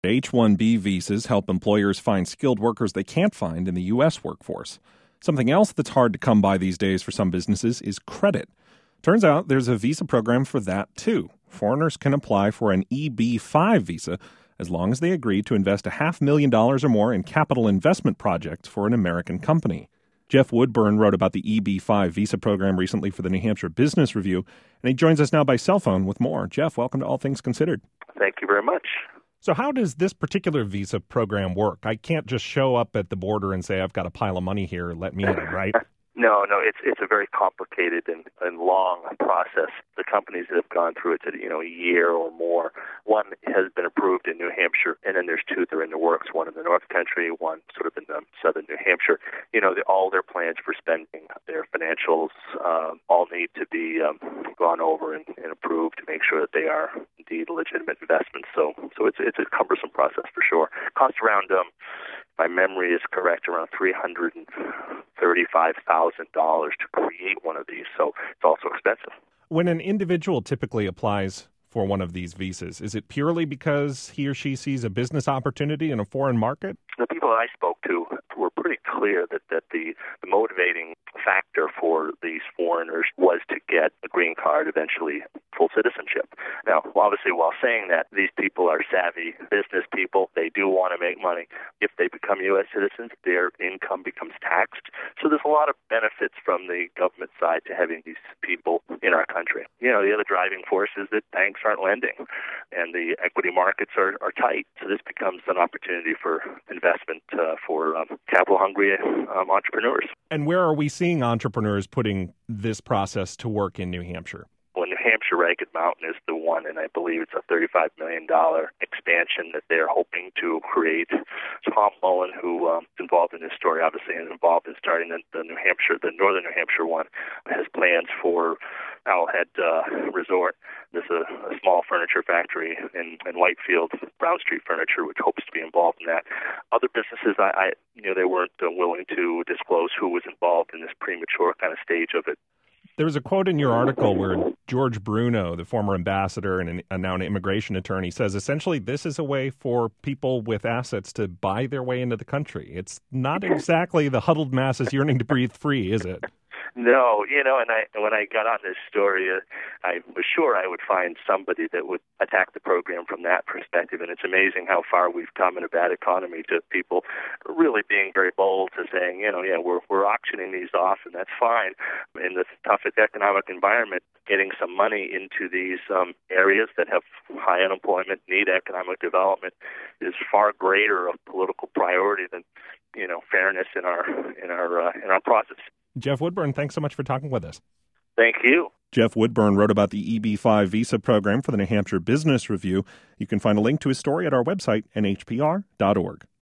H-1B visas help employers find skilled workers they can't find in the U.S. workforce. Something else that's hard to come by these days for some businesses is credit. Turns out there's a visa program for that, too. Foreigners can apply for an EB-5 visa as long as they agree to invest $500,000 or more in capital investment projects for an American company. Jeff Woodburn wrote about the EB-5 visa program recently for the New Hampshire Business Review, and he joins us now by cell phone with more. Jeff, welcome to All Things Considered. Thank you very much. So how does this particular visa program work? I can't just show up at the border and say, I've got a pile of money here, let me in, right? No, it's a very complicated and long process. The companies that have gone through it, a year or more. One has been approved in New Hampshire, and then there's two that are in the works. One in the North Country, one sort of in the southern New Hampshire. All their plans for spending, their financials, all need to be gone over and approved to make sure that they are indeed legitimate investments. So it's a cumbersome process for sure. Costs around, if my memory is correct, around $335,000 to create one of these. So it's also expensive. When an individual typically applies for one of these visas, is it purely because he or she sees a business opportunity in a foreign market? The people that I spoke to were pretty clear that the motivating factor for these foreigners was to get a green card, eventually full citizenship. Now, obviously, while saying that, these people are savvy business people. They do want to make money. If they become U.S. citizens, their income becomes taxed. So there's a lot of benefits from the government side to having these people in our country. The other driving force is that banks aren't lending, and the equity markets are tight. So this becomes an opportunity for investment for capital-hungry entrepreneurs. And where are we seeing entrepreneurs putting this process to work in New Hampshire? Well, New Hampshire, Ragged Mountain is the one, and I believe it's a $35 million expansion that they're hoping to create. Tom Mullen, who is involved in this story, obviously, and involved in starting the northern New Hampshire one, has plans for Owlhead Resort. There's a small furniture factory in Whitefield, Brown Street Furniture, which hopes to be involved in that. Other businesses, they weren't willing to disclose who was involved in this premature kind of stage of it. There was a quote in your article where George Bruno, the former ambassador and now an immigration attorney, says essentially this is a way for people with assets to buy their way into the country. It's not exactly the huddled masses yearning to breathe free, is it? No, and when I got on this story, I was sure I would find somebody that would attack the program from that perspective. And it's amazing how far we've come in a bad economy to people really being very bold to saying, we're auctioning these off, and that's fine. In this tough economic environment, getting some money into these areas that have high unemployment, need economic development, is far greater a political priority than fairness in our process. Jeff Woodburn, thanks so much for talking with us. Thank you. Jeff Woodburn wrote about the EB-5 visa program for the New Hampshire Business Review. You can find a link to his story at our website, nhpr.org.